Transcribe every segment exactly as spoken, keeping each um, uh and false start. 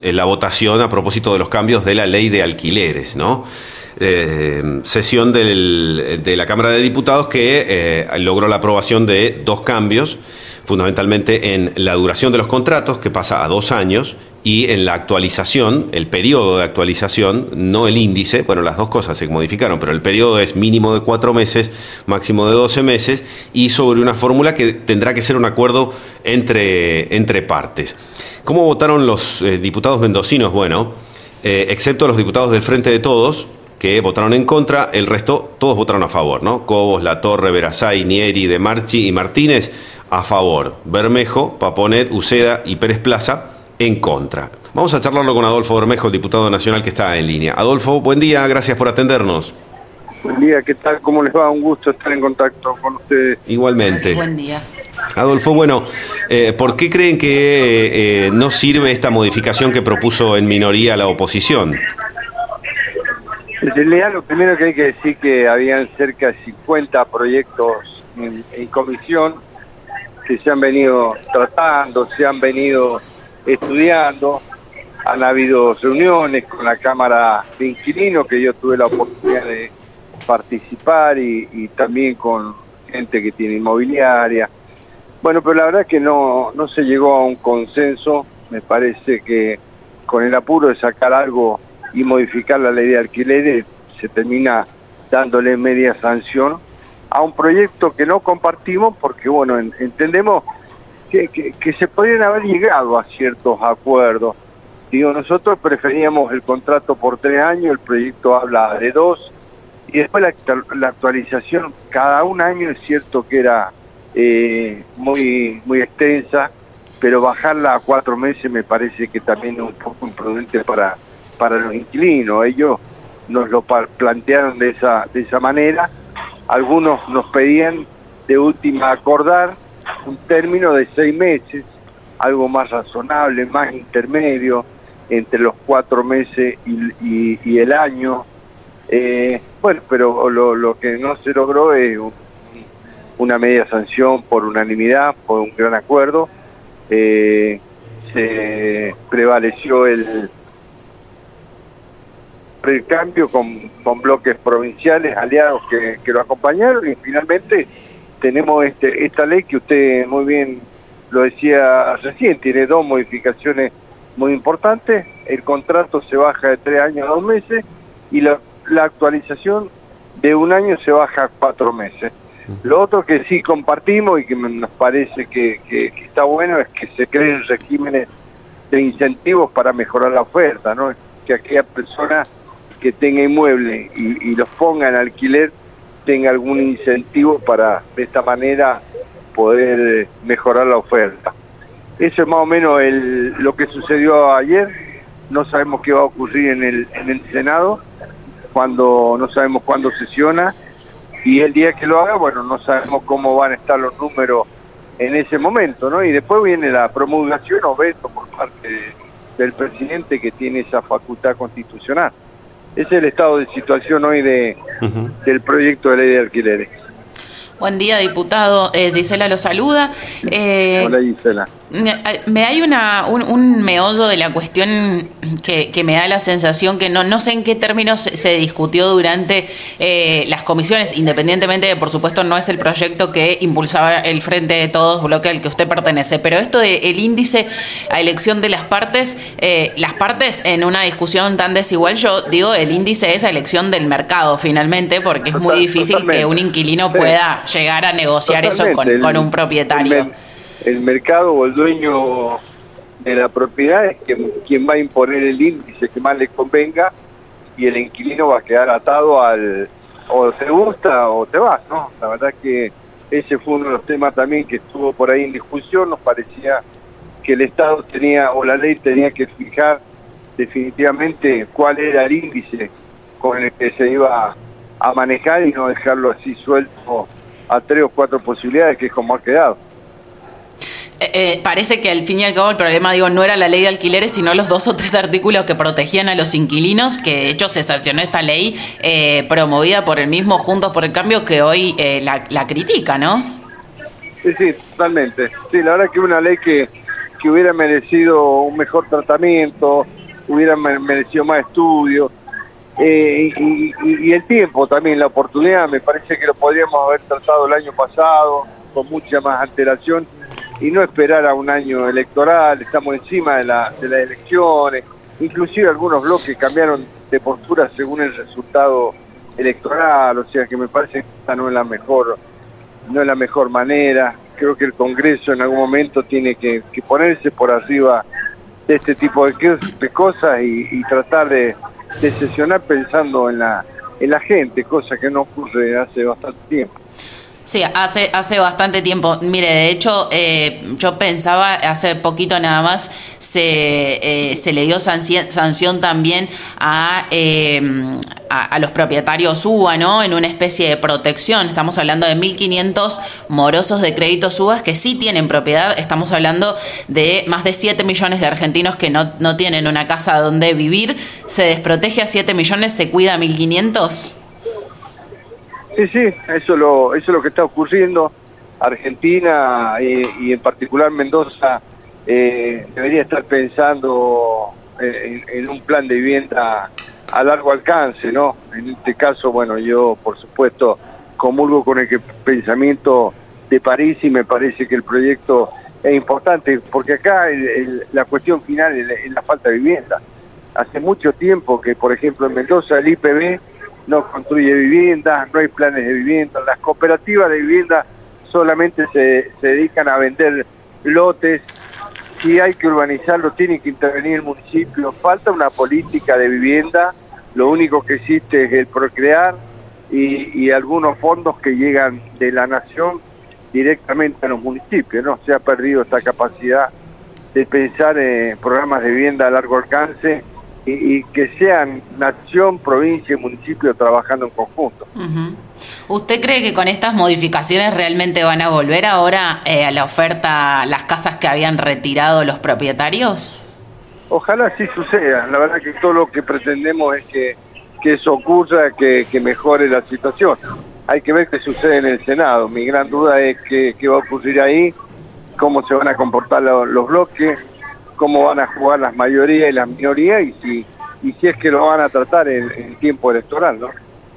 eh, la votación a propósito de los cambios de la ley de alquileres, ¿no? Eh, sesión del, de la Cámara de Diputados que eh, logró la aprobación de dos cambios, fundamentalmente en la duración de los contratos, que pasa a dos años, y en la actualización, el periodo de actualización, no el índice. Bueno, las dos cosas se modificaron, pero el periodo es mínimo de cuatro meses, máximo de doce meses, y sobre una fórmula que tendrá que ser un acuerdo entre, entre partes. ¿Cómo votaron los eh, diputados mendocinos? Bueno, eh, excepto los diputados del Frente de Todos, que votaron en contra, el resto todos votaron a favor, ¿no? Cobos, Latorre, Verazay, Nieri, De Marchi y Martínez a favor. Bermejo, Paponet, Uceda y Pérez Plaza en contra. Vamos a charlarlo con Adolfo Bermejo, el diputado nacional que está en línea. Adolfo, buen día, gracias por atendernos. Buen día, ¿qué tal? ¿Cómo les va? Un gusto estar en contacto con ustedes. Igualmente. Buen día. Adolfo, bueno, eh, ¿por qué creen que eh, no sirve esta modificación que propuso en minoría la oposición? En realidad, lo primero que hay que decir que habían cerca de cincuenta proyectos en, en comisión que se han venido tratando, se han venido estudiando, han habido reuniones con la Cámara de Inquilinos, que yo tuve la oportunidad de participar, y, y también con gente que tiene inmobiliaria. Bueno, pero la verdad es que no, no se llegó a un consenso. Me parece que con el apuro de sacar algo y modificar la ley de alquileres, se termina dándole media sanción a un proyecto que no compartimos, porque bueno, en, entendemos que, que, que se podrían haber llegado a ciertos acuerdos. Digo, nosotros preferíamos el contrato por tres años, el proyecto habla de dos, y después la, la actualización cada un año. Es cierto que era eh, muy, muy extensa, pero bajarla a cuatro meses me parece que también es un poco imprudente para, para los inquilinos. Ellos nos lo plantearon de esa, de esa manera. Algunos nos pedían de última acordar un término de seis meses, algo más razonable, más intermedio, entre los cuatro meses y, y, y el año. Eh, bueno, pero lo, lo que no se logró es un, una media sanción por unanimidad, por un gran acuerdo. Eh, se prevaleció el, el cambio con, con bloques provinciales, aliados que, que lo acompañaron, y finalmente tenemos este, esta ley que usted muy bien lo decía recién, tiene dos modificaciones muy importantes. El contrato se baja de tres años a dos meses, y la, la actualización de un año se baja a cuatro meses. Lo otro que sí compartimos y que nos parece que, que, que está bueno es que se creen regímenes de incentivos para mejorar la oferta, ¿no? Que aquella persona que tenga inmuebles y, y los ponga en alquiler tenga algún incentivo para de esta manera poder mejorar la oferta. Eso es más o menos el, lo que sucedió ayer. No sabemos qué va a ocurrir en el, en el Senado, cuando no sabemos cuándo sesiona, y el día que lo haga, bueno, no sabemos cómo van a estar los números en ese momento, ¿no? Y después viene la promulgación o veto por parte de, del presidente, que tiene esa facultad constitucional. Ese es el estado de situación hoy de, uh-huh. del proyecto de ley de alquileres. Buen día, diputado. Eh, Gisela lo saluda. Eh, Hola, Gisela. Me hay una, un, un meollo de la cuestión que, que me da la sensación que no, no sé en qué términos se, se discutió durante eh, las comisiones, independientemente de, por supuesto, no es el proyecto que impulsaba el Frente de Todos, bloque al que usted pertenece, pero esto del índice a elección de las partes, eh, las partes en una discusión tan desigual, yo digo, el índice es a elección del mercado finalmente, porque es muy difícil Totalmente. que un inquilino pueda llegar a negociar Totalmente. eso con, con un propietario. El, el mercado o el dueño de la propiedad es quien, quien va a imponer el índice que más le convenga, y el inquilino va a quedar atado al o te gusta o te vas, ¿no? La verdad que ese fue uno de los temas también que estuvo por ahí en discusión. Nos parecía que el Estado tenía, o la ley tenía que fijar definitivamente cuál era el índice con el que se iba a manejar, y no dejarlo así suelto a tres o cuatro posibilidades, que es como ha quedado. Eh, parece que al fin y al cabo el problema, digo, no era la ley de alquileres, sino los dos o tres artículos que protegían a los inquilinos, que de hecho se sancionó esta ley eh, promovida por el mismo Juntos por el Cambio, que hoy eh, la, la critica, ¿no? Sí, sí, totalmente. Sí, la verdad que es una ley que, que hubiera merecido un mejor tratamiento, hubiera merecido más estudio, eh, y, y, y el tiempo también, la oportunidad, me parece que lo podríamos haber tratado el año pasado, con mucha más antelación, y no esperar a un año electoral. Estamos encima de, la, de las elecciones, inclusive algunos bloques cambiaron de postura según el resultado electoral, o sea que me parece que esta no es la mejor, no es la mejor manera. Creo que el Congreso en algún momento tiene que, que ponerse por arriba de este tipo de, de cosas y, y tratar de, de sesionar pensando en la, en la gente, cosa que no ocurre hace bastante tiempo. Sí, hace hace bastante tiempo. Mire, de hecho, eh, yo pensaba, hace poquito nada más, se, eh, se le dio sanción, sanción también a, eh, a, a los propietarios U B A, ¿no? En una especie de protección. Estamos hablando de mil quinientos morosos de créditos U B A que sí tienen propiedad. Estamos hablando de más de siete millones de argentinos que no, no tienen una casa donde vivir. ¿Se desprotege a siete millones, se cuida a mil quinientos? Sí, sí, eso, lo, eso es lo que está ocurriendo. Argentina eh, y en particular Mendoza eh, debería estar pensando en, en un plan de vivienda a largo alcance, ¿no? En este caso, bueno, yo por supuesto comulgo con el que, pensamiento de París y me parece que el proyecto es importante, porque acá el, el, la cuestión final es la, es la falta de vivienda. Hace mucho tiempo que, por ejemplo, en Mendoza el I P B no construye viviendas, no hay planes de vivienda, las cooperativas de vivienda solamente se, se dedican a vender lotes. Si hay que urbanizarlo, tiene que intervenir el municipio. Falta una política de vivienda, lo único que existe es el Procrear y, y algunos fondos que llegan de la nación directamente a los municipios, ¿no? Se ha perdido esta capacidad de pensar en programas de vivienda a largo alcance y, y que sean nación, provincia y municipio trabajando en conjunto. Uh-huh. ¿Usted cree que con estas modificaciones realmente van a volver ahora eh, a la oferta las casas que habían retirado los propietarios? Ojalá así suceda. La verdad que todo lo que pretendemos es que, que eso ocurra, que, que mejore la situación. Hay que ver qué sucede en el Senado. Mi gran duda es qué, qué va a ocurrir ahí, cómo se van a comportar los, los bloques, cómo van a jugar las mayorías y las minorías y si, y si es que lo van a tratar en, en tiempo electoral, ¿no?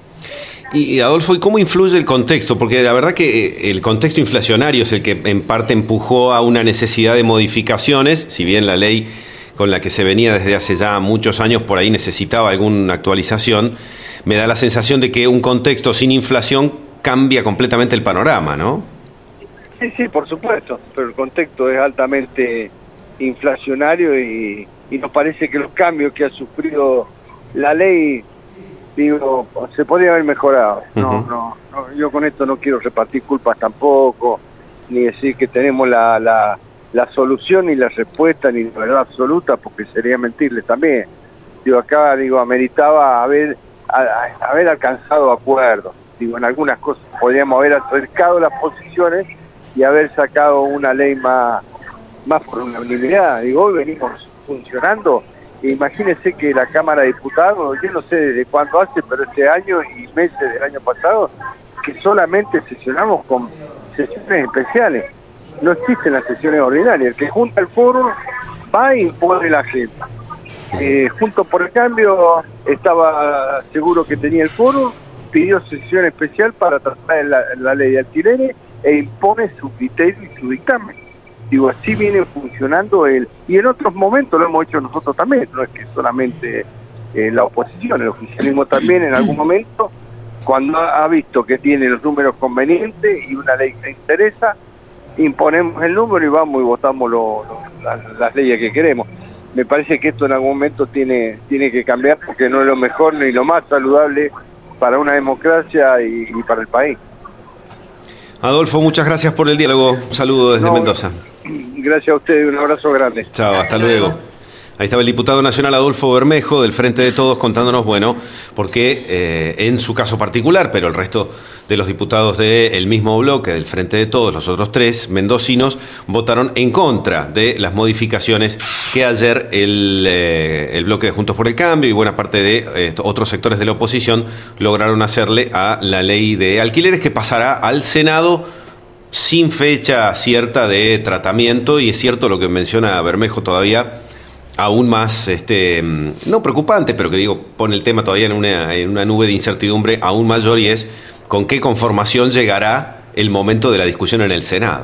Y, y Adolfo, ¿y cómo influye el contexto? Porque la verdad que el contexto inflacionario es el que en parte empujó a una necesidad de modificaciones, si bien la ley con la que se venía desde hace ya muchos años por ahí necesitaba alguna actualización, me da la sensación de que un contexto sin inflación cambia completamente el panorama, ¿no? Sí, sí, por supuesto, pero el contexto es altamente inflacionario y, y nos parece que los cambios que ha sufrido la ley, digo, se podría haber mejorado. No, uh-huh. no, no, yo con esto no quiero repartir culpas tampoco, ni decir que tenemos la, la, la solución ni la respuesta ni la verdad absoluta, porque sería mentirles también. Digo, acá digo, ameritaba haber, a, haber alcanzado acuerdos. Digo, en algunas cosas podríamos haber acercado las posiciones y haber sacado una ley más, más por unanimidad. Digo, hoy venimos funcionando. Imagínense que la Cámara de Diputados, yo no sé desde cuándo hace, pero este año y meses del año pasado, que solamente sesionamos con sesiones especiales. No existen las sesiones ordinarias. El que junta el foro va e impone la agenda. Eh, Juntos por el Cambio estaba seguro que tenía el foro, pidió sesión especial para tratar la, la ley de alquileres e impone su criterio y su dictamen. Digo, así viene funcionando el... Y en otros momentos lo hemos hecho nosotros también, no es que solamente eh, la oposición, el oficialismo también en algún momento, cuando ha, ha visto que tiene los números convenientes y una ley que le interesa, imponemos el número y vamos y votamos lo, lo, las, las leyes que queremos. Me parece que esto en algún momento tiene, tiene que cambiar porque no es lo mejor ni lo más saludable para una democracia y, y para el país. Adolfo, muchas gracias por el diálogo. Un saludo desde no, Mendoza. Gracias a ustedes, un abrazo grande. Chao, hasta luego. Ahí estaba el diputado nacional Adolfo Bermejo, del Frente de Todos, contándonos, bueno, porque eh, en su caso particular, pero el resto de los diputados del mismo bloque, del Frente de Todos, los otros tres mendocinos, votaron en contra de las modificaciones que ayer el, eh, el bloque de Juntos por el Cambio y buena parte de eh, otros sectores de la oposición lograron hacerle a la ley de alquileres, que pasará al Senado sin fecha cierta de tratamiento, y es cierto lo que menciona Bermejo todavía, aún más, este, no preocupante, pero que digo, pone el tema todavía en una, en una nube de incertidumbre aún mayor, y es con qué conformación llegará el momento de la discusión en el Senado.